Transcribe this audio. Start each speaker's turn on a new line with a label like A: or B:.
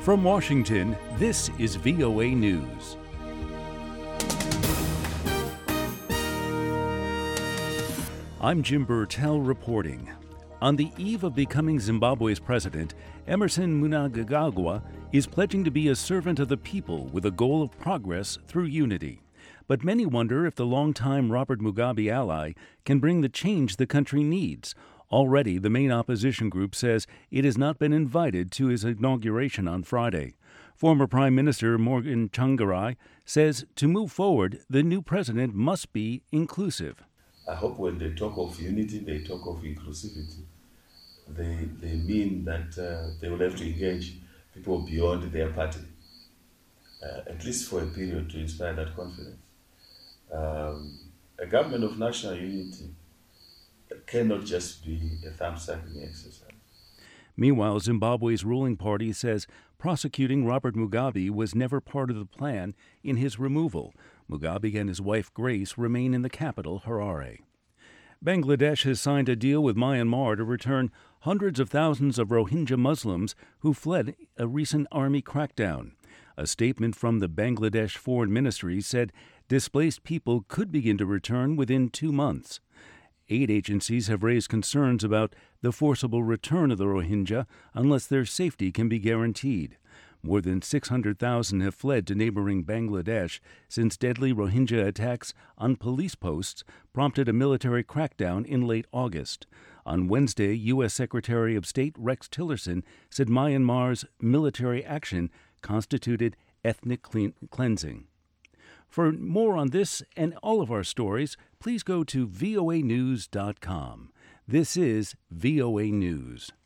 A: From Washington, this is VOA News. I'm Jim Burtell reporting. On the eve of becoming Zimbabwe's president, Emmerson Mnangagwa is pledging to be a servant of the people with a goal of progress through unity. But many wonder if the longtime Robert Mugabe ally can bring the change the country needs. Already, the main opposition group says it has not been invited to his inauguration on Friday. Former Prime Minister Morgan Tsvangirai says to move forward, the new president must be inclusive.
B: I hope when they talk of unity, they talk of inclusivity. They mean that they will have to engage people beyond their party, at least for a period, to inspire that confidence. A government of national unity cannot just be a thumb-sucking exercise.
A: Meanwhile, Zimbabwe's ruling party says prosecuting Robert Mugabe was never part of the plan in his removal. Mugabe and his wife Grace remain in the capital, Harare. Bangladesh has signed a deal with Myanmar to return hundreds of thousands of Rohingya Muslims who fled a recent army crackdown. A statement from the Bangladesh Foreign Ministry said displaced people could begin to return within 2 months. Aid agencies have raised concerns about the forcible return of the Rohingya unless their safety can be guaranteed. More than 600,000 have fled to neighboring Bangladesh since deadly Rohingya attacks on police posts prompted a military crackdown in late August. On Wednesday, U.S. Secretary of State Rex Tillerson said Myanmar's military action constituted ethnic cleansing. For more on this and all of our stories, please go to voanews.com. This is VOA News.